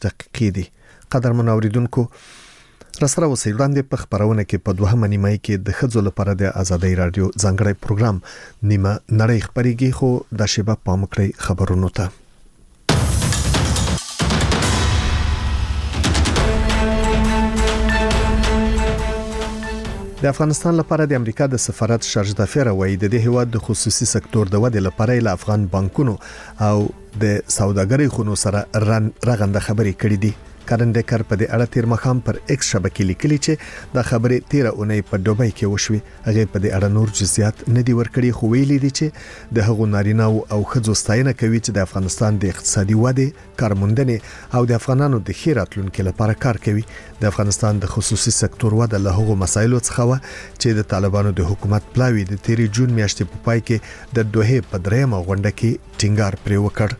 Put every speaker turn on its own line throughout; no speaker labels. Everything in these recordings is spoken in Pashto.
تحقیقي دي. قدرمن اوریدونکو راسره اوسئ وړاندې په خبرونه کې په دوهمه نیمه کې د ښځو لپاره د ازادۍ رادیو ځانګړی پروګرام نیمه نړۍ خبريږي خو د شیبه پام کړئ خبرونو ته. د افغانستان لپاره د امریکا د سفارت شارج دافیر وایي د دې هیواد د خصوصي سکتور د ودې لپاره له افغان بانکونو او د سوداګرۍ خونو سره رغنده خبرې کړې دي. کارندکر په دې اړه تیر مخام پر ایکس شبکې لیکلي چې د خبرې 13 اونۍ په دوبۍ کې وشوي. هغه په دې اړه نور جزئیات نه دی ورکړي خو ویلي دي چې د هغو نارینه او ښځو ستاینه کوي چې د افغانستان د اقتصادي ودې کارموندنې او د افغانانو د ښه راتلونکو لپاره کار کوي. د افغانستان د خصوصي سکتور وده له هغو مسایلو څخه و چې د طالبانو د حکومت پلاوی د 13 جون میاشتې په پای کې د دوه په درېمه غونډه کې ټینګار پرې وکړ.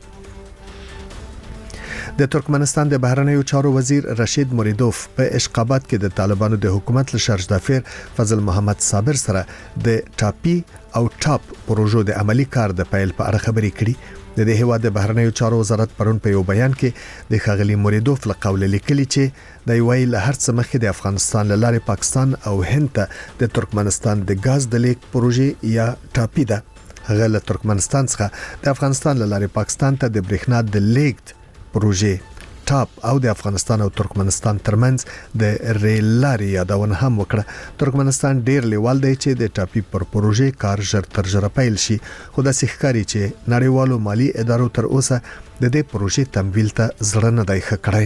د ترکمنستان د بهرنیو چارو وزیر رشید موریدوف په اشقابات کې د طالبانو د حکومت له شارج دافیر فضل محمد صابر سره د ټاپی او ټاپ پروژو د عملی کار د پیل په اړه خبرې کړي. د دې هیواد د بهرنیو چارو وزارت پرون په یو بیان کې د خغلی موریدوف له قوله لیکلي چې د ویل له هر څه مخکې د افغانستان له لارې پاکستان او هند ته د ترکمنستان د غاز د لیک پروژې یا ټاپی ده. هغه له ترکمنستان څخه د افغانستان له لارې پاکستان ته د برېښنا د لیک پروژې ټاپ او د افغانستان او ترکمنستان ترمنځ د ریل لارې یادونه هم وکړه. ترکمنستان ډیر لیوال دی چې د ټاپی پر پروژې کار ژر تر ژره پیل شي خو د ښکاری چې نړیوالو مالی ادارو تر اوسه د دې پروژې تمویل ته زړه نه دی ښه کړی.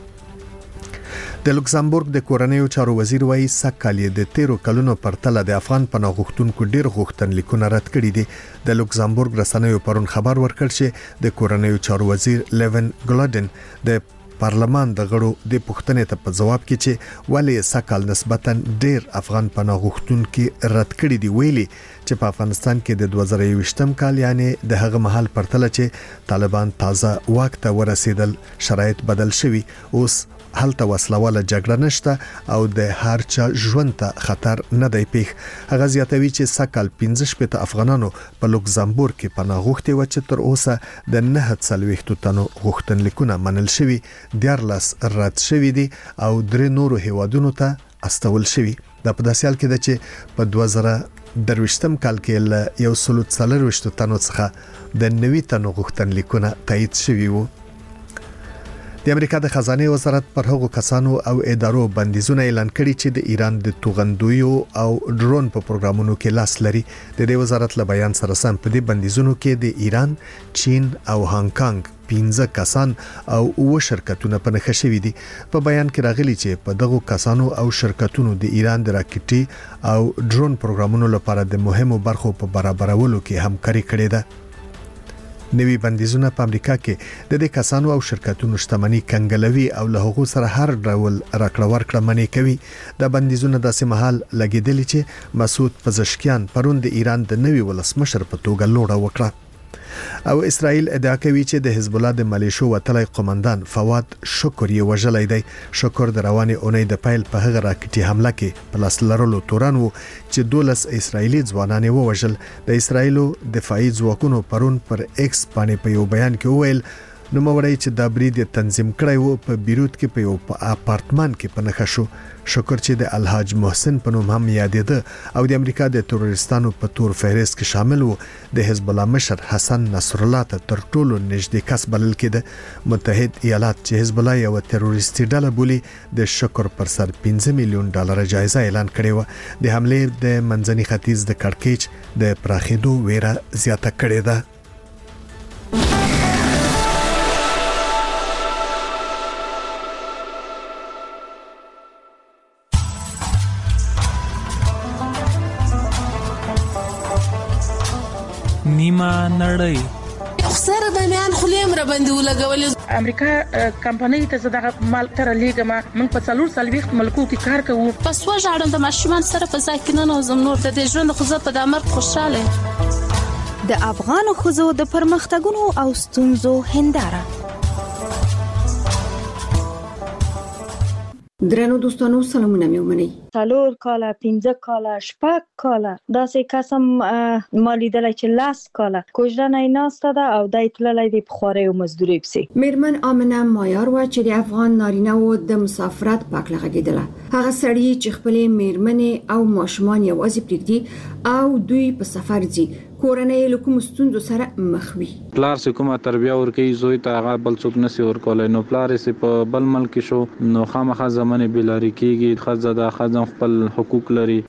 د لوکسمبورګ د کورنیو چارو وزیر وایي سکهالی د 13 کلونو پرتله د افغان پناه غوښتونکو ډیر غوښتنلیکونه رد کړي دي. د لوکسمبورګ رسنیو پرون خبر ورکړ چې د کورنیو چارو وزیر لیون ګلادن د پارلمان د غړو د پوښتنې ته په جواب کې چې ولې سکهال نسبتاً ډیر افغان پناه غوښتونکو رد کړي دي ویلي چې په افغانستان کې د 2021م کال یعنی د هغه مهال پرتله چې طالبان تازه واک ته ورسېدل شرایط بدل شوي. اوس هلته وسلواله جګړه نشته او د هر چا ژوند ته خطر نه دی پیښ. هغه زیاتوي چې سکهال 15 افغانانو په لوکسمبورګ کې پناه غوښتي و چې تر اوسه د 940 تنو غوښتنلیکونه منل شوي، 14 رد شوي دي او 3 نورو هیوادونو ته استول شوي. دا په داسې حال کې ده چې په 2023م کال کې له 140 تنو څخه د 90 تنو غوښتنلیکونه تایید شوي وو. د امریکا د خزانه وزارت پر هغو کسانو او ادارو بندیزونه اعلان کړي چې د ایران د توغندویو او ډرون په پروګرامونو کې لاس لري. د دې وزارت له بیان سره سم په دې بندیزونو کې د ایران، چین او هانګ کانګ 15 کسان او 9 شرکتونه په نښه شوي دي. په بیان کې راغلي چې په دغو کسانو او شرکتونو د ایران د راکټي او ډرون پروګرامونو لپاره د مهمو برخو په برابرولو کې همکاري کړې ده. نوی بندیزونه په امریکا کې د دې کسانو او شرکتونو شتمنۍ کنګلوي او له هغو سره هر ډول راکړه ورکړه منې کوي. د بندیزونه داسې مهال لګیدلی چې مسعود پزشکیان پرون د ایران د نوي ولسمشر په توګه لوړه وکړه. او اسرائیل ادعا کوي چې د حزب الله د ملیشو وتلی قومندان فواد شکر یې وژلی دی. شکر د روانې اونۍ د پیل په هغه راکټي حمله کې په لاس لرلو تورن وو چې 12 اسرائیلي ځوانان یې ووژل. د اسرائیلو دفاعي ځواکونو پرون پر ایکس باندې په یو بیان کې وویل نو موري چې دا برید تنظیم کړی وو په بیروت کې په یو اپارتمان کې په نښه شو. شکر چې د الحاج محسن په نوم هم یادېده او د امریکا د تروریستانو په تور فهرست کې شامل وو. د حزب الله مشر حسن نصر الله ته تر ټولو نږدې کس بلل کېده. متحد ایالات چې حزب الله یو تروریستي ډله بولي د شکر پر سر $15 میلیون جایزه اعلان کړې و. د حملې د منځني ختیځ د کړکېچ د پراخېدو ویره زیاته کړې ده.
نیمه نړۍ
سره د میان خلیم را باندې ولګولې.
امریکا کمپنۍ ته زداغه مال تر لیګما من په 440 ملکو کې کار کوو.
پس وژاړم د ماشومان سره په ځای کې نه نوزم نور د دې ژوند خو زه په دامر خوشاله.
د افغان ښځو د پرمختګونو او ستونزو هنداره.
درنو دوستانو سلامونه مې ومنئ.
4 کاله 15 کاله 6 کاله داسې قسم مالیدل چې 10 کاله کوژدنه ناسته ده او دای تللی دی په خواري او مزدوري پسې.
میرمن آمنه مایار و چې د افغان نارینه و د مسافرت پاک لغږیدله. هغه سړی چې خپل میرمنې او ماشومان یوازې پرېږدي او دوی په سفر ځي کورنۍ له کوم ستونزو سره مخ وي.
پلار سې کومه تربیه ورکوي زوی ته هغه بل څوک نشي ورکولی، نو پلار یې په بل ملک شو نو خامخا زمانې بېلارې کېږي. ښځه ده، ښځه خپل حقوق لري.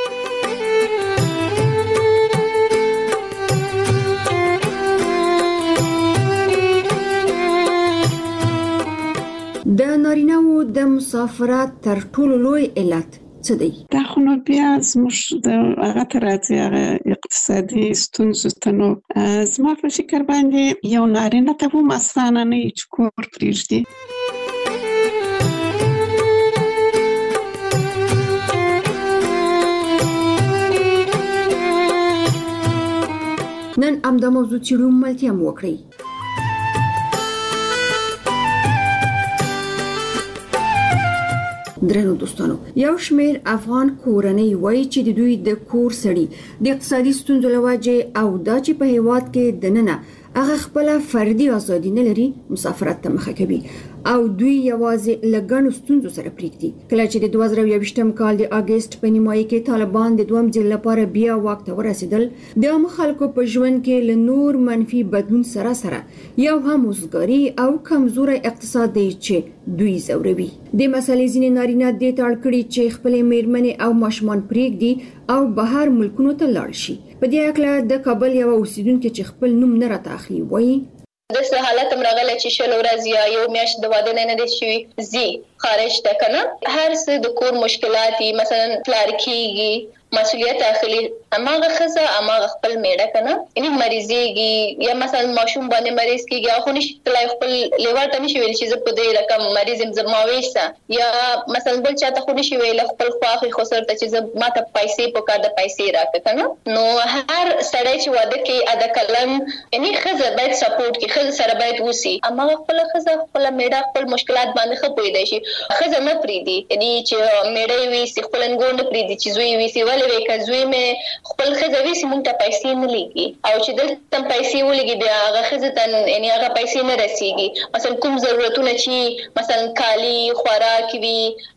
د نارینه‌وو د مسافرت تر ټولو لوی علت څه دی؟
دا خو نو بیا زموږ د هغه ته راځي هغه اقتصادي ستونزو ته. نو زما په فکر باندې یو نارینه ته هم اسانه نه وي چې کور پرېږدي.
نن همدا موضوع څېړو، ملتیا مو وکړئ. درنو دوستانو، یو شمیر افغان کورنۍ وایي چې د دوی د کور سړي د اقتصادي ستونزو له وجې او دا چې په هیواد کې دننه هغه خپل فردي ازادي نه لري مسافرت ته مخه کوي او دوی یوازې لګڼو ستونزو سره پریږدي. کله چې د 2021م کال د اگست په نیمایي کې طالبان د دوم ځل لپاره بیا واک ته ورسېدل، د عام خلکو په ژوند کې له نور منفي بدلون سره یو هم وزګاری او کمزوري اقتصاد دی چې دوی زوروي. د مسلې ځینې نارینه د تاړ کړي چې خپل میرمنې او ماشومان پریږدي او بهر ملکونو ته لاړ شي. په دې اړه د کابل یو اوسیدونکو چې خپل نوم نه راته اخلي وایي
داسې حالت هم راغلی چې 6 ورځې یا یو میاشت د واده نه دی شوی زی خارج ته کنه هر څه د کور مشکلات مثلا پلار کیږي مسؤلیت اخلي اماغه خزه اماغه خپل میړه کنه یعنی مریضيږي یا مثلا ماشوم باندې مریض کیږي خو نشي تلای خپل لیوال ته نشي ویل چې زه په دې رقم مریض زما وېسا یا مثلا بل چاته خو نشي ویل خپل خواخي خو سره ته چې زه ماته پیسې په کار د پیسې راکړه کنه. نو هر سړی چې واده کوي ادا کلن یعنی خزه باید سپورټ کوي، خزه سره باید وسی اماغه خپل خزه خپل میړه خپل مشکلات باندې خپوي دی شي خزه نه پریدي یعنی چې میړه وی خپل انګور نه پریدي چې زوی وی ولې کزوی مې خپل خزوي سیمون ته پیسې نه لګي او چې دلته پیسې ولګي بیا هغه خزه ته یعنی هغه پیسې نه رسیږي. مثلا کوم ضرورتونه چې مثلا کالی خوراک وی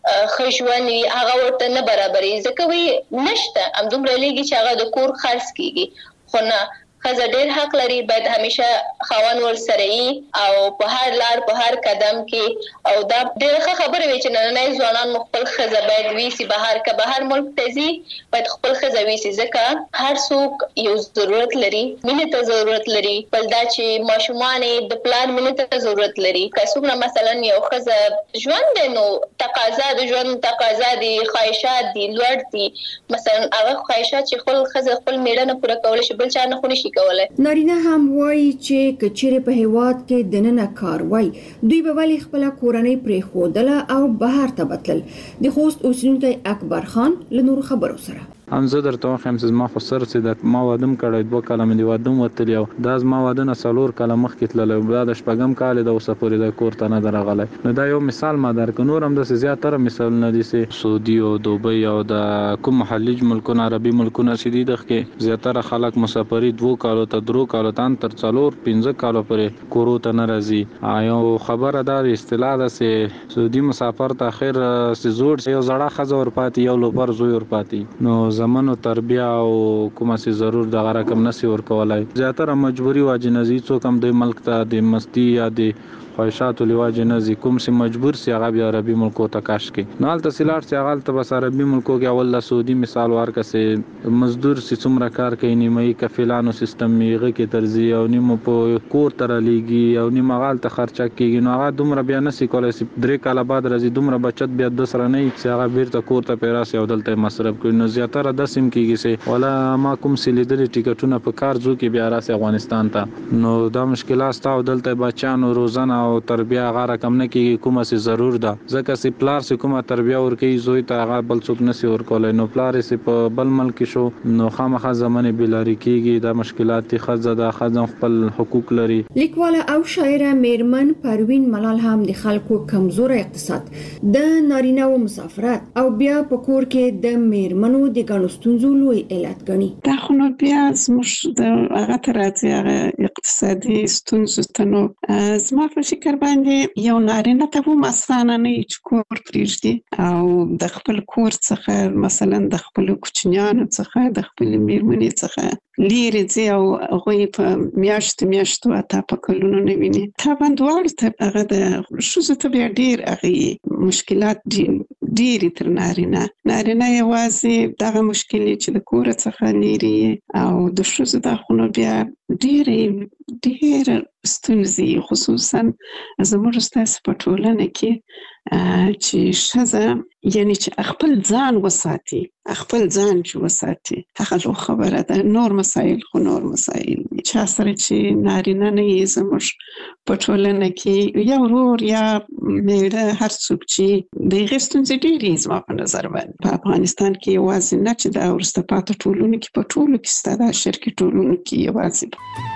خښون وی هغه ورته نه برابرې ځکه وی نشته ام دومره لګي چې هغه د کور خرڅ کیږي. خو نه خزه ډېر حق لري باید همیشه خاوند ور سره وي او په هر لار په هر قدم کې او دا ډېر خبره وي چې نن ځوانان خپل خزه باید ویسي بهر ملک ته ځي باید خپل خزه ویسي ځکه هر څوک یو ضرورت لري مینه ته ضرورت لري بل دا چې ماشومان د پلان مینه ته ضرورت لري. که څومره مثلا یو خزه ژوند نو تقاضا د ژوند تقاضا دي خواهشات دي لوړ دي مثلا هغه خواهشات چې خپل خزه خپل میړه نه پوره کول شي بل چا نه خوني
نارینه هم وایي چې کچېره په هیواد کې دننه کار وای دوی به ولی خپل کورنۍ پرې خودله او بهر ته بتل. د خوست اوسیدونکی اکبر خان له نور خبرو سره
هم زه درته وایم چې ما خو سر چې د ما وادم کړی 2 کاله مې وادم وتلی او دا زما واده نه 4 کاله مخکې تللی بیا د شپږم کال د اوسه پورې د کور ته نه درغلی. نو دا یو مثال ما درکړ. نور هم داسې زیاتره مثالونه دي چې سعودي او دوبۍ او د کوم خلیج ملکونه عربي ملکونه چې دي دغه زیاتره خلک مسافري 2 کالو ته 3 کالو ته تر 4-5 کالو پورې کورو ته نه راځي. یو خبره دا اصطلاح ده چې سعودي مسافر ته اخر سي زوړ یو زړه خزه ور پاتې یو لوبر زوی ور پاتې نو زمونو تربیه او کومه سي ضرور د غرقم نسی ور کولای زیاتره مجبوری واجنزي څوک هم د ملک ته د مستی یا د خواهشاتو لواجه نزي کوم سي مجبور سي هغه بیا عربي ملکو ته کاش کې نو حالت سیلار سي هغه ته بس عربي ملکو کې اول د سعودي مثال ورکسه مزدور سي څومره کار کوي نیمه کفیلانو سیستم میغه کې ترزی او نیمه په کور تر لیږي او نیمه غال ته خرچه کیږي نو هغه دومره بیا نسی کولای سي 3 کال بعد راځي دومره بچت بیا د سره نه سي هغه بیرته کور ته پیراس یو دلته مصرف کوي نو زیاتره د سیم کیږي سي ولا ما کوم سي لیدل ټیکټونه په کار ځو کې بیا راځي افغانستان ته نو دا مشکلات تاو دلته بچانو روزانه او تربیه هغه رقم نه کیږي کومه سي ضرور ده ځکه سي پلار سي کومه تربیه ورکي زوی ته هغه بل څوک نسی ورکولای نو پلار سي په بل ملک شو نو خامخا زمانه بلاری کیږي د مشکلات خزه د خزم خپل حقوق لري.
لیکواله او شاعره میرمن پروین ملال هم د خلکو کمزور اقتصاد د نارینه او مسافرت او بیا په کور کې د میرمنو د ګڼستونزو لوی علت ګڼي.
دا خو نو بیا زموږ د هغه ترازی هغه اقتصادي ستونزو ته نو زما په فکر باندې یو نارینه ته هم اسانه نه چې کور پرېږدي او د خپل کور څخه مثلا د خپل کوچنیانو څخه د خپل میرمنې څخه لیرې ځي او هغوی په میاشتو اته په کلونو نه ویني. طبعا دواړو ته هغه د ښځو ته بیا ډېر هغې مشکلات ډېرې تر نارینه یوازې دغه مشکلې چې د کور څخه لیرې او د ښځو دا خو نو بیا ډېر ستونزې خصوصا زموږ ستاسو په ټولنه کې چې ښځه یعنی چې خپل ځان وساتي هغه لو خبره ده. نور مسایل چا سره چې نارینه نه یې زموږ په ټولنه کې یا ورور یا میړه هر څوک چې د هغې ستونزې ډېرې زما په نظر باندې په افغانستان کې یوازې نه چې د وروسته پاتې ټولنو کې په ټولو کې سته د شرقي ټولنو کې یوازې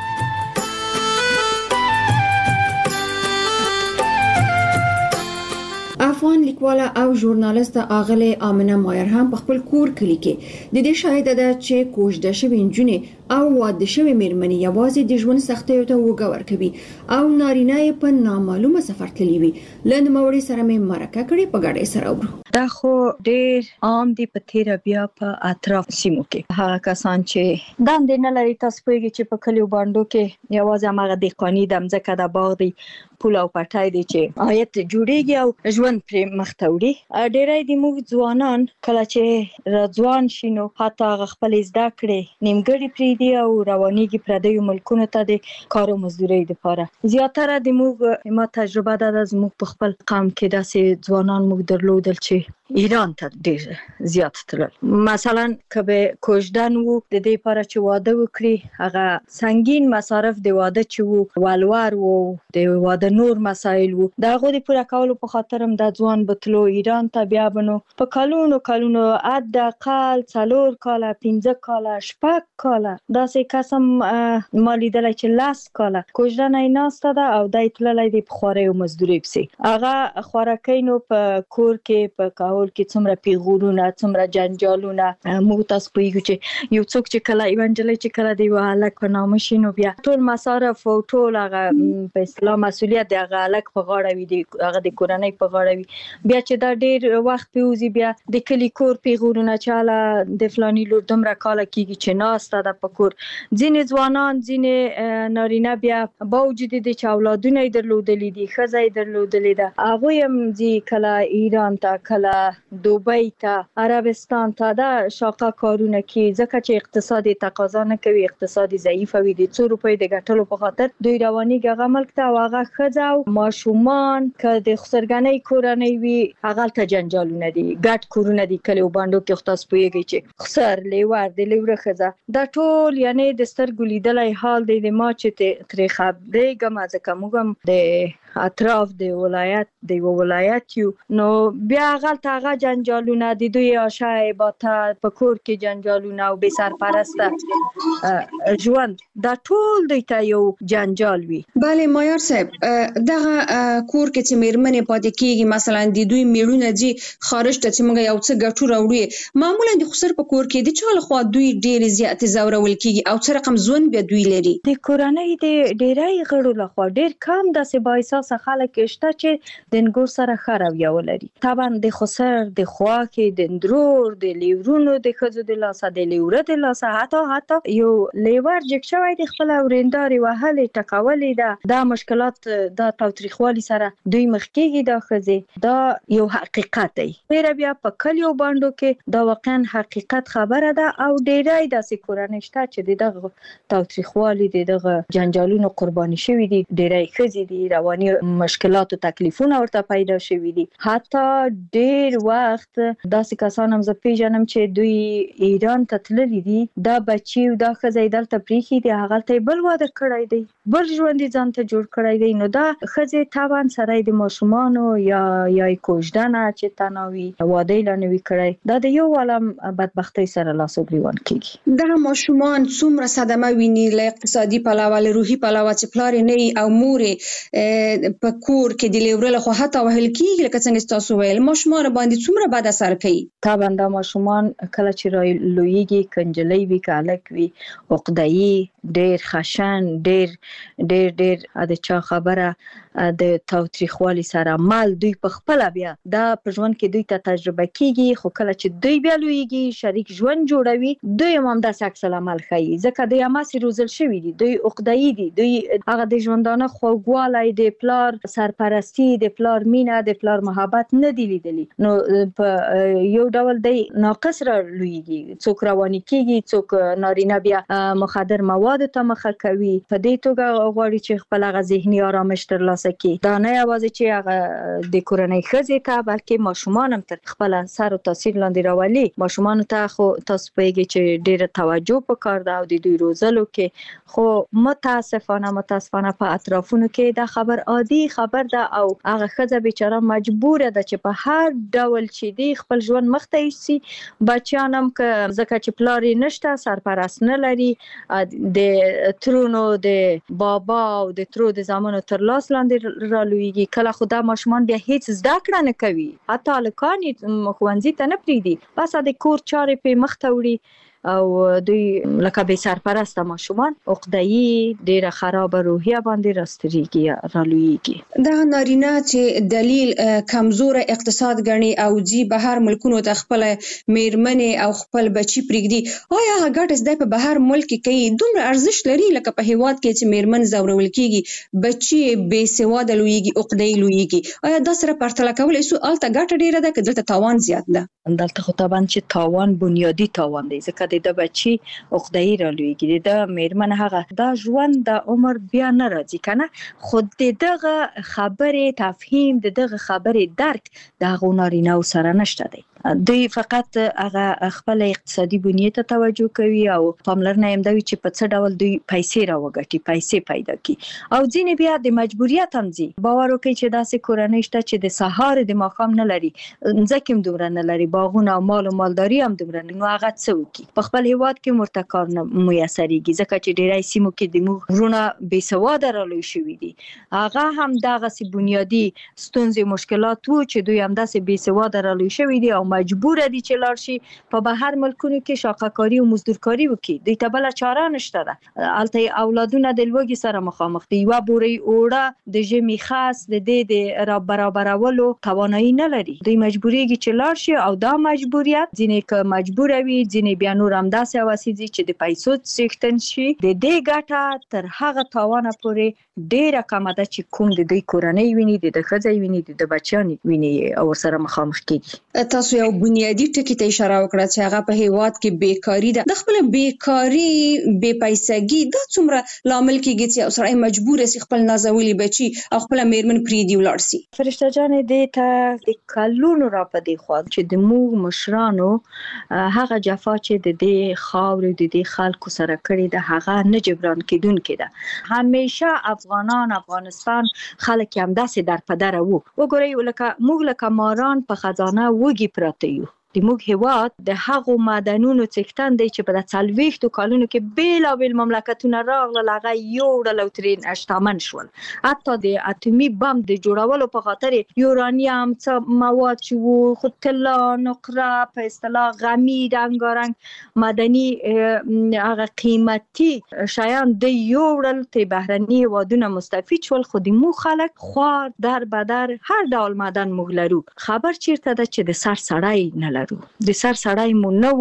افغان لیکواله او ژورنالیسته آغله آمنه مایر هم په خپل کور کلی کې د دې شاهده ده چې کوژده شوې نجونې او واده شوې میرمنې یوازې د ژوند سختیو ته وګ ورکوي او نارینه یې په نامعلومه سفر تللی وي. له نوموړي سره مې مرکه کړې په ګډه سره وګورو.
دا خو ډېر عام دي په تیر بیا په اطراف سیمو کې هغه کسان چې دندې نه لري تاسو پوهیږئ چې په کلیو باندې کې یوازې هغه دهقاني د ځمکه د باغ دی پول او پټای دي چې آیت جوړیږي او ژوند پر مخ ته وړي. ډېرای د موږ ځوانان کله چې راځوان شینو حتی خپل زده کړې نیمګړي پریدي او روانيږي پردیو ملکونو ته د کارو مزدوري لپاره. زیاتره د موږ ما تجربه ده زموږ په خپل قوم کې داسې ځوانان موږ درلودل چې ایران ته ډېر زیات تلل. مثلا کبه کوژدن وو د دې لپاره چې واده وکړي هغه سنگین مصارف د واده چې وو ولور وو د واده نور مسایل وو دغه د پوره کولو په خاطر هم د ځوان بتلو ایران ته بیا بنو په کلونو عد اقل 4 کاله 15 کاله 6 کاله داسې قسم مالیدل چې 10 کاله کوژدن نه ناسته ده او د تللای د بخوري او مزدوري پسي هغه خورکینو په کور کې په کې څومره پیغورونه څومره جنجالونه موږ تاسو پوهیږو چې یو څوک چې کله ایونجلی چې کله دی هلک په نامه شي نو بیا ټول مصارف او ټول هغه په اصطلاح مسؤلیت د هغه هلک په غاړه وي هغه د کورنۍ په غاړه وي بیا چې دا ډېر وخت پیوزي بیا د کلی کور پیغورونه چې هله د فلاني لور دومره کاله کېږي چې ناسته ده په کور. ځینې ځوانان ځینې نارینه بیا باوجود د چې اولادونه یې درلودلي دي ښځه یې درلودلې ده هغوی هم ځي کله ایران ته کله دوبۍ ته عربستان ته دا شاقه کارونه کې ځکه چې اقتصادي تقاضا نه کوي اقتصادي ضعیف وي د 2 روپۍ د ګټلو په خاطر دوی رواني هغه ملک ته هغه ښځه او ماشومان که د خسرګنۍ کورنۍ وي هغه ته جنجالونه دي ګډ کورونه دي کلیو باندې کې خاص پويږي چې خسر لیور د لیوره ښځه دا ټول یعنی د سترګو لیدلای حال دی د ما چې ترې خبرې ګم ځکه موږ د اطراف د ولایت یو نو بیا غلط هغه جنجالونه د دوی آشای باته په کور کې جنجالونه او بے سرپرسته ژوند دا ټول دوی ته یو جنجال وي.
بله مایار صاحب دغه کور کې چې میرمنې پاتې کیږي مثلا د دوی میړونه چې خارج ته چې موږ یو څه ګټو راوړي معمولا د خسر په کور کې د چا لخوا دوی ډېر زیات زورول کیږي او څه رقم ژوند به دوی لري
د کورنۍ د ډېرای غړو لخوا ډېر کم داسې بااحساسه خلک شته چې د نګور سره خرویا ولري. طبعا د خسر د خواکې د اندرور د لیورونو د خزو د لاسه د لیوره د لاسه حتی یو لیور جک شوی د خپل ورنداري وهلې ټکولې ده دا مشکلات د تاوتریخوالي سره دوی مخ کېږي د خزې دا یو حقیقت دی. بیا په کلیو باندې کې دا واقعا حقیقت خبره ده او ډېرای داسې کورنۍ شته چې دغه تاوتریخوالي دغه جنجالونو قرباني شوی دي ډېرای خزې دي رواني مشکلات او تکلیفونه ورته پیدا شوي دي. حتی ډیر وخت داسې کسان هم زه پیژنم چې دوی ایران ته تللي دي، دا بچي او دا ښځه دلته پریښي دي، هغه ته بل واده کړی دی، بل ژوند ځان ته جوړ کړی دی. نو دا ښځې طبعا سره د ماشومانو یا کوژدنه چې تناوي واده لا نوي کړی، دا د یو عالم بدبختۍ سره لاس او ګریوان کیږي.
دا ماشومان څومره صدمه ویني له اقتصادي پلوه، له روحي پلوه، چې پلار نه او مور په کور کې د لیورل خو حتی وهل کیږي، لکه څنګه تاسو ویل، ماشومان باندې څومره بد اثر کوي.
طبعا دا ماشومان کله چې لویږي، کنجلۍ وي کالک وي، عقده‌ای، ډیر خشن، ډیر د چا خبره د تاوتریخوالي سره مال دوی په خپل بیا دا په ژوند کې دوی ته تجربه کیږي. خو کله چې دوی بیا لویږي، شریک ژوند جوړوي، دوی هم د عکس العمل ښيي، ځکه دوی هم روزل شوي دي، دوی عقده‌ای دي، دوی هغه د ژوندانه خوږوالی، د پلار سرپرستی، د پلار مینه، د پلار محبت نه دی لیدلی. نو په یو ډول دی ناقص را لویږي، څوک رواني کیږي، څوک نارینه بیا مخدر مواد ته مخه کوي. په دې توګه غواړي چې خپل هغه ذهني آرامش ترلاسه کړي. دا نه یوازې چې هغه د کورنۍ ښځې ته، بلکې ماشومان هم تر خپل اثر او تاثیر لاندې راولي. ماشومان ته خو تاسو پوهیږئ چې ډیره توجه پکار ده او د دوی روزلو کې، خو متاسفانه په اطرافونو کې دا خبر عادي خبر ده او هغه ښځه بیچاره مجبوره ده چې په هر ډول چې دی خپل ژوند مخته یوسي. بچیان هم که ځکه چې پلار یې نشته، سرپرست نه لري، د ترونو د بابا او د ترو د زامنو تر لاس لاندې را لویږي. کله خدا ماشومان بیا هیڅ زده کړه نه کوي، حتی هلکان یې ښوونځي ته نه پریږدي، بس د کور چارې په مخ ته وړي او دوی لکه بې سرپرسته ماشومان عقده‌ای، ډیره خراب روحیه باندې راستریږي، را لویږي.
دا نارینه چې دلیل کمزور اقتصاد غني او جی بهر ملکونو ته خپل میرمنې او خپل بچي پریږدي، آیا هغه ګټه زده په بهر ملک کې کوي دومره ارزښت لري لکه په هیواد کې چې میرمن زورول کیږي، بچي بې سواده لویږي، عقده‌ای لویږي؟ آیا دا سره پرتله کولای شو الته ګټه ډیره ده که دلته تاوان زیات ده؟
دلته خو طبعا چې تاوان بنیادی تاوان دی، ځکه د بچي عقده‌ای را لویږي، د میرمن هغه دا ژوند د عمر بیا نه راځي کنه. خود دغه خبرې تفهیم، دغه خبرې درک د هغو نارینه سره نشته دی. دوی فقط هغه خپل اقتصادي بنیې ته توجه کوي او پاملرنه یې دوی چې په څه ډول دوی پیسې راوګټي، پیسې پیدا کړي. او ځینې بیا د مجبوریت هم ځي، باور وکړي چې داسې کورنۍ شته چې د سهار د ماښام نه لري، ځکه هم دومره نه لري، باغونه او مال او مالداري هم دومره نه، نو هغه څه وکړي؟ په خپل هیواد کې ورته کار نه میسرېږي، ځکه چې ډیری سیمو کې د موږ وروڼه بې سواده را لوی شوي دي. هغه هم دغسې بنیادي ستونزې مشکلات وو چې دوی همداسې بې سواده را لوی شوي دي او مجبور دي چې لاړ شي په بهر ملکونو کې شاقه‌کاري او مزدورکاري وکړي. دوی ته بله چاره نشته ده. هلته اولادونه د لوږې سره مخامخ دي، یوه بورۍ اوړه د ژمي خاص د دې د را برابرولو توانایي نه لري. دوی مجبوریږي چې لاړ شي او دا مجبوریت ځینې که مجبوره وي، ځینې بیا نور همداسې هوسي دي چې د پیسو څښتن شي. د دې ګټه تر هغه تاوانه پورې ډیره کمه ده چې کوم د دوی کورنۍ ویني، د ښځې ویني، د بچیانو ویني او ورسره مخامخ کیږي.
تاسو یو بنیادی ټکی ته اشاره وکړه چې هغه په هیواد کې بیکاری ده. د خپل بیکاری، بې پیسګي دا څومره لامل کیږي چې سړی مجبور شي خپل نازولي بچي او خپل میرمن پریږدي ولاړ شي؟
فرشته جانې دې ته د کلونو را پدې خوا چې د موږ مشرانو هغه جفا چې د دې خاورې د دې خلکو سره کړې ده هغه نه جبران کېدونکې ده. همیشه افغانستان خلک هم داسې در په دره وو. وګورئ لکه موږ لکه ماران په خزانه وږي پراته یو. د موږ هیواد د هغو معدنونو څښتن دی چې په 40 کالونو کې بیلابیل مملکتونه راغلل، هغه یوړل او ترې شتمن شول. حتی د اتومي بم د جوړولو په خاطر یورانیم څه مواد چې وو، خو طلا، نقره، په اصطلاح غمی، رنګارنګ معدني هغه قیمتي شیان د یوړل، ته بهرني هیوادونه مستفید شول. خو د موږ خلک خوار در بدر هر ډول معدن موږ لرو. خبر چیرته ده چې د سر سړی نه لرو، د سر سړی مو نه وو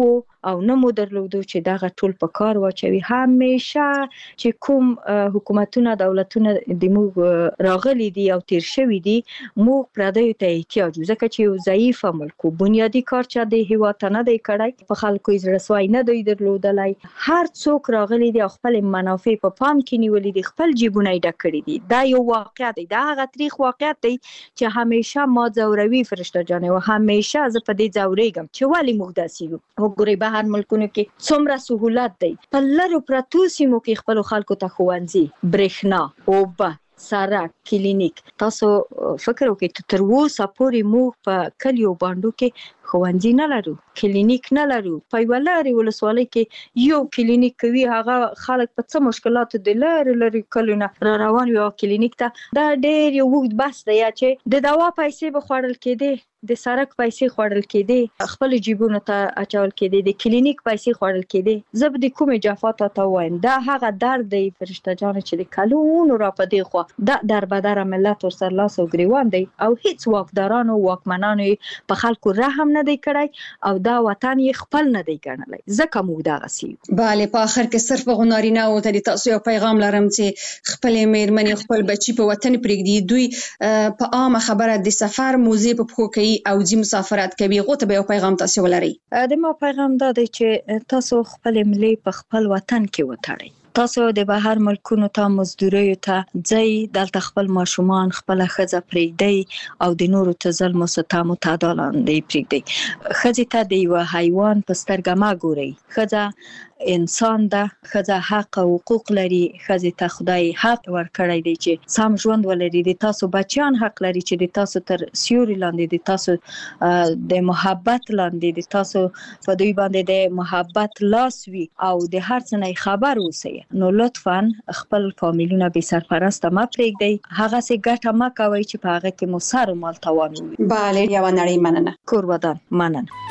او نه مو درلودو چې دغه ټول په کار واچوي. همیشه چې کوم حکومتونه دولتونه د موږ راغلي دي او تیر شوي دي، موږ پردیو ته احتیاج ځکه چې یو ضعیف ملک بنیادی کار چې د هیواد نه دی کړی، په خلکو یې زړه سوی نه دی درلودلی. هر څوک راغلي دي او خپل منافع په پام کې نیولي دي، خپل جیبونه یې ډک کړي دي. دا یو واقعیت دی، دا هغه تاریخ واقعیت دی چې همیشه ما ځوروي فرشته جان، او همیشه زه په دې ځورېږم چې ولې موږ داسې یو. وګورئ بهر ملکونو کې څومره سهولت دی، په لرو پرتو سیمو کې خپل خلکو ته ښوونځي، برېښنا، اوبه، سړک، کلینیک. تاسو فکر وکړئ تر اوسه پورې موږ په کلیو باندو کې ښوونځي نه لرو، کلینیک نه لرو. په یوه لرې ولسوالۍ کې یو کلینیک کوي، هغه خلک په څه مشکلاتو د لرې کلیو نه را روان وي کلینیک ته. دا ډېر یو اوږد بحث دی چې د دوا پیسې به خوړل کېدې، د سړک پیسې خوړل کېدې، خپل جیبونو ته اچول کېدې، د کلینیک پیسې خوړل کېدې. زه به د کومې جفا ته وایم، دا هغه درد دی فرشته جان چې د کلونو را په دې خوا دا دربدره ملت ورسره لاس او ګریوان دی، او هیڅ واکدارانو واکمنانو په خلکو رحم نه دی کړی او دا وطن یې خپل نه دی ګڼلی، ځکه موږ دغسې یو.
بله، په آخر کې صرف هغو نارینه‌وو ته د تاسو یو پیغام لرم چې خپلې مېرمنې خپل بچي په وطن پرېږدي، دوی په عامه خبره د سفر موزې په پښو کوي او ځي مسافرت کوي، هغو ته به یو پیغام تاسو ولرئ.
د ما پیغام دا دی چې تاسو خپل ملي په خپل وطن کې وتړئ. تاسو د بهر ملکونو ته مزدوریو ته ځئ، دلته خپل ماشومان، خپل ښځه پرېږدئ او د نورو ته ظلم و ستم و تعدی لاندې پرېږدئ. ښځې ته د یوه حیوان په سترګه مه ګورئ. ښځه انسان ده، ښځه حق او حقوق لري. ښځې ته خدای حق ورکړی دی چې سم ژوند ولري. د تاسو بچیان حق لري چې د تاسو تر سیوري لاندې، د تاسو د محبت لاندې، د تاسو په دوی باندې د محبت لاس وي او د هر څه نه خبر اوسئ. نو لطفاً خپل فامیلونه بې سرپرسته مه پرېږدئ، هغسې ګټه مه کوئ چې په هغه کې مو سر و مال تاوان وي.
بله، یوه نړۍ مننه.
کور ودان، مننه.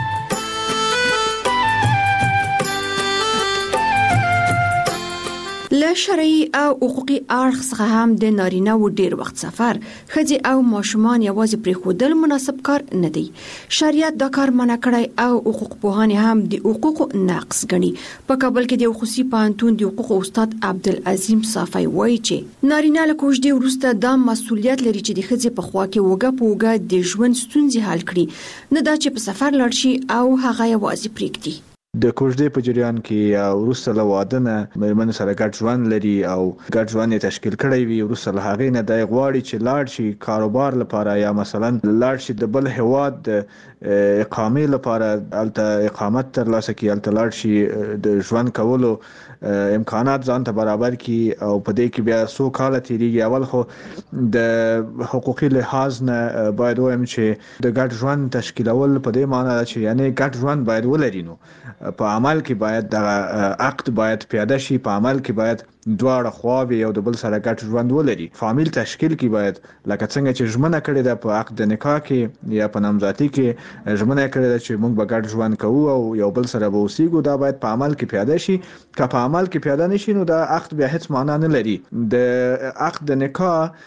له شرعي او حقوقي اړخ څخه هم د نارینه و ډیر وخت سفر، ښځې او ماشومان یوازې پرېښودل مناسب کار نه دی. شریعت دا کار منع کړی او حقوق پوهان هم د حقوقو نقض ګڼي. په کابل کې د خصوصي پوهنتون د حقوقو استاد عبدالعظیم صافی وایي چې نارینه له کوژدې وروسته دا مسؤلیت لري چې د ښځې په خوا کې وګه په وګه د ژوند ستونزې حل کړي، نه دا چې په سفر لاړ شي او هغه یوازې پرېږدي.
د کوژدې په جریان کې یا وروسته له واده نه مېرمنې سره ګډ ژوند لري او ګډ ژوند یې تشکیل کړی وي، وروسته له هغې نه دی غواړي چې لاړ شي کاروبار لپاره یا مثلا لاړ شي د بل هیواد د اقامې لپاره، هلته اقامت ترلاسه کړي، هلته لاړ شي د ژوند کولو امکانات ځان ته برابر کړي او په دې کې بیا څو کاله تېرېږي. اول خو د حقوقي لحاظ نه باید ووایم چې د ګډ ژوند تشکیلول په دې معنی ده چې یعنې ګډ ژوند باید ولري. نو په عمل کې باید دغه عقد باید پیاده شي، په عمل کې باید دواړه خواوې یو د بل سره ګډ ژوند ولري. فامیل تشکیل کې باید لکه څنګه چې ژمنه کړې ده په عقد نکاح کې یا په نامزادۍ کې ژمنه کړې ده چې موږ به ګډ ژوند کوو او یو بل سره به اوسېږو، دا باید په عمل کې پیاده شي. که په عمل کې پیاده نشي نو دا عقد بیا هیڅ معنا نه لري. د عقد نکاح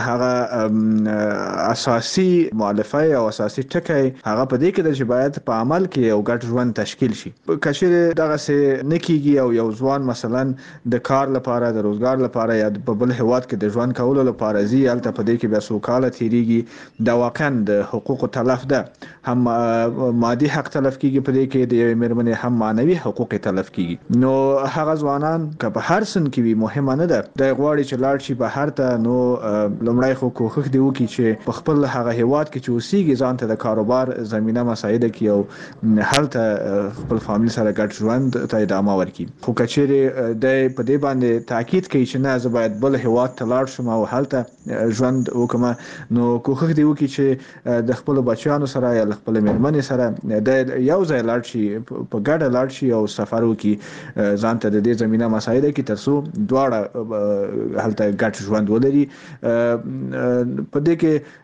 هغه اساسي مؤلفه او اساسي ټکی هغه په دې کې ده چې باید په عمل کې یو ګډ ژوند تشکیل شي. که چېرې دغسې نه کېږي او یو ځوان مثلا د کار لپاره، د روزګار لپاره یا په بل هیواد کې د ژوند کولو لپاره ځي، هلته په دې کې بیا څو کاله تېرېږي، دا واقعا د حقوقو تلف ده. هم مادي حق تلف کېږي په دې کې د یوې مېرمنې، هم معنوي حقوق تلف کېږي. نو هغه ځوانان که په هر سن کې وي مهمه نه ده، دی غواړي چې لاړ شي بهر ته، نو لومړی خو کوښښ دې وکړي چې په خپل هغه هیواد کې چې اوسېږي ځان ته د کاروبار زمینه مساعده کړي او هلته خپل فامیل سره ګډ ژوند ته ادامه ورکړي. خو که چېرې دی په دې باندې تاکید کوي چې نه زه باید بل هیواد ته لاړ شم او هلته ژوند وکړم، نو کوښښ دې وکړي چې د خپلو بچیانو سره یا له خپلې مېرمنې سره دی یو ځای لاړ شي، په ګډه لاړ شي او سفر وکړي، ځان ته د دې زمینه مساعده کړي تر څو دواړه هلته ګډ ژوند ولري. په دې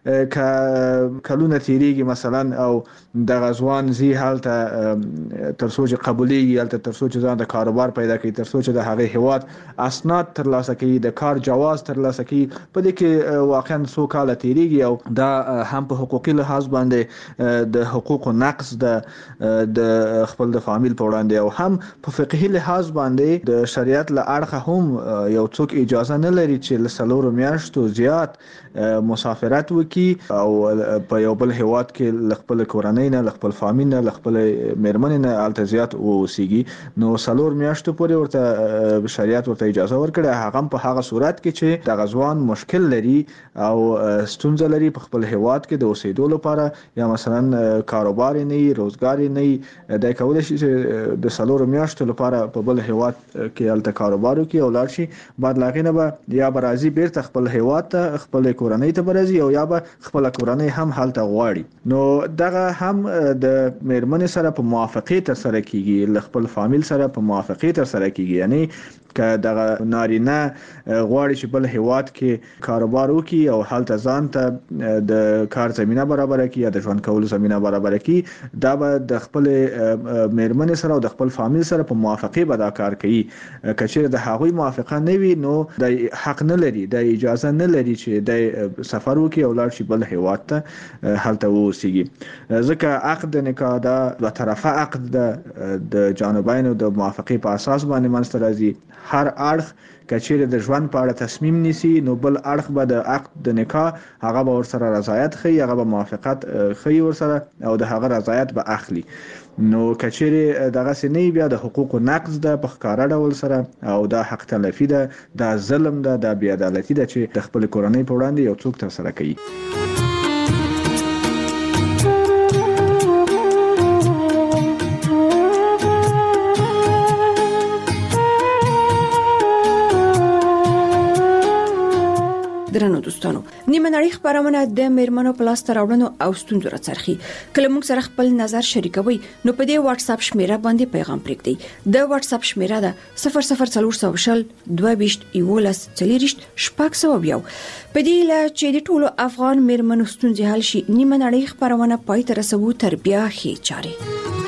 کې کلونه تیریږي مثلا او د غزوان زی حالت تر سوچ قبولي حالت تر سوچ ځان د کاروبار پیدا کوي تر سوچ د هغه هواد اسناد تر لاسه کوي د کار جواز تر لاسه کوي په دې کې واقعا سو کال تیریږي او دا هم په حقوقي لحاظ باندې د حقوق نقص د خپل د فامیل په وړاندې او هم په فقهي لحاظ باندې د شریعت له اړخه هم یو څوک اجازه نه لري چې لسلور میاشتو زیات مسافرت وکي او په یو بل هواد کې خپل کورنۍ نه خپل فامیل نه خپل میرمن نه التزیات اوسيږي نو سلور میاشتو پورې ورته شریعت ورته اجازه ورکړه هغه په هغه صورت کې چې د غزوان مشکل لري او ستونزه لري په خپل هواد کې د اوسېدو لپاره یا مثلا کاروبار نه روزګار نه د کول شي د سلور میاشتو لپاره په بل هواد کې الته کاروبار کوي او لاړ شي بعد لاغینه به یا برازي بیرته خپل هواد ته خپل کورنۍ ته برازي او یا به خپل کورنۍ هم حالت غواړي نو دغه هم د میرمن سره په موافقه تر سره کیږي خپل فامیل سره په موافقه تر سره کیږي یعنی که دغه نارینه غواړي چې بل هواد کې کاروبار وکړي او حالت ځان ته د کار زمينه برابر کړي یا د ژوند کولو زمينه برابر کړي دا به د خپل میرمن سره او د خپل فامیل سره په موافقه به دا کار کوي کچېر د هغوی موافقه نه وي نو د حق نه لري د اجازه نه لري چې د سفر وکړي او لاړ شي بل هواد ته حالت ووسیږي ځکه عقد نکاح دا دوه طرفه عقد د جانبینو د موافقه په اساس باندې منځته راځي هر اړخ کچېر د ژوند په اړه تصمیم نیسي نو بل اړخ به د عقد د نکاح هغه به ورسره رضایت خي هغه به موافقت خي ورسره او د هغه رضایت به اخلي نو کچېر دغه سنې بیا د حقوق نقض د بخکاره ډول سره او د حق تلفي د ظلم د بی عدالتي د چې د خپل کورنۍ په وړاندې یو څوک تر سره کوي
درنو دوستانو نیمه نړۍ خبرونه د میرمنو پلاس تراوړنو او ستونزو راڅرخي کله موږ سره خپل نظر شریکوي نو په دې واتس اپ شمیره باندې پیغام پرېږدئ د واتس اپ شمیره ده 00400 22 11 40 شپږ سو بیا په دې لا چې د ټولو افغان میرمنو ستونزې حل شي نیمه نړۍ خبرونه پای ته رسوي تربیه هي چاري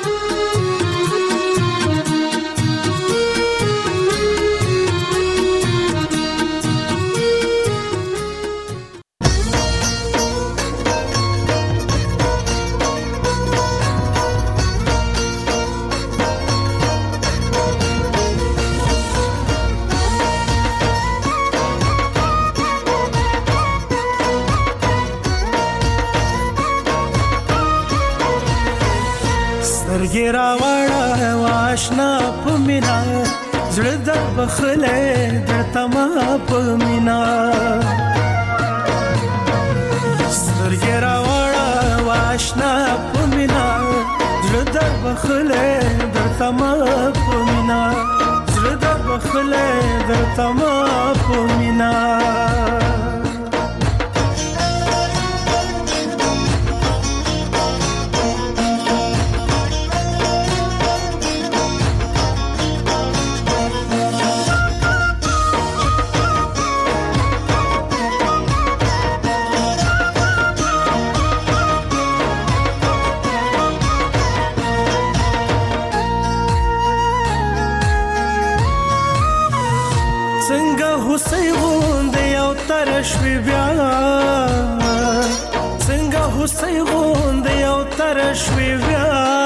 ګیرا وړه واشنا پمینا زړه د بخله د تما پمینا ګیرا وړه واشنا پمینا زړه د بخله د تما پمینا زړه د بخله د تما پمینا شوی بیا څنګه هوسۍ غوند یو تر شوی بیا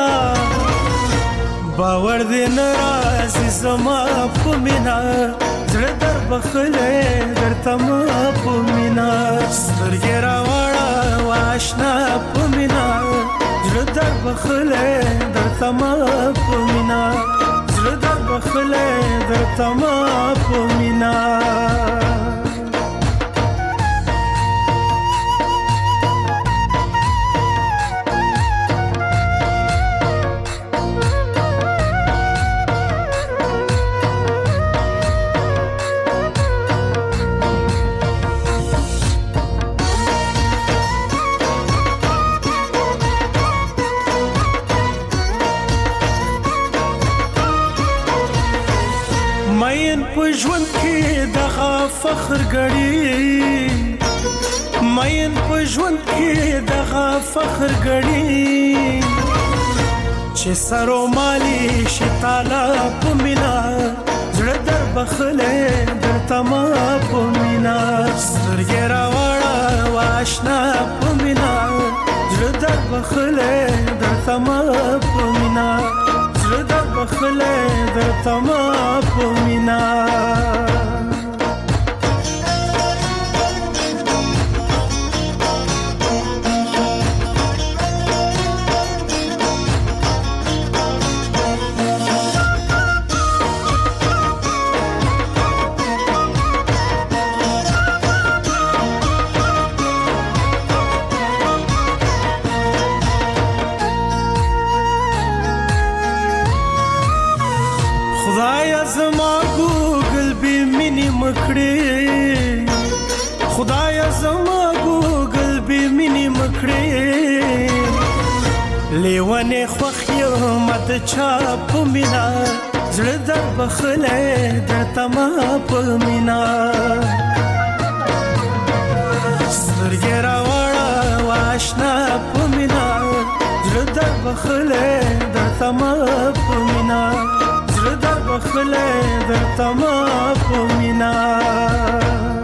باور دې ناراضي زما په مینا زړه در بخله درته ما په مینا سترګې راوړه واشنا په مینا زړه در بخله درته ما په مینا زړه در بخله درته ما په مینا ژوند کې دغه فخر غړي مین په ژوند کې دغه فخر غړي چې سرو مالی شي تعالی په مینا زړه در بخله در تما په مینا سترګې راوړه واشنا په مینا زړه در بخله در تما په مینا زړه در بخله در تما په مینا خدایا زما ګوګل به مینې مکړې لیوانه خوخ یو مت چا په مینا زړه در بخله در تما په مینا سترګې راوړه واشنا په مینا زړه در بخله در تما په مینا زړه در بخله در تما په مینا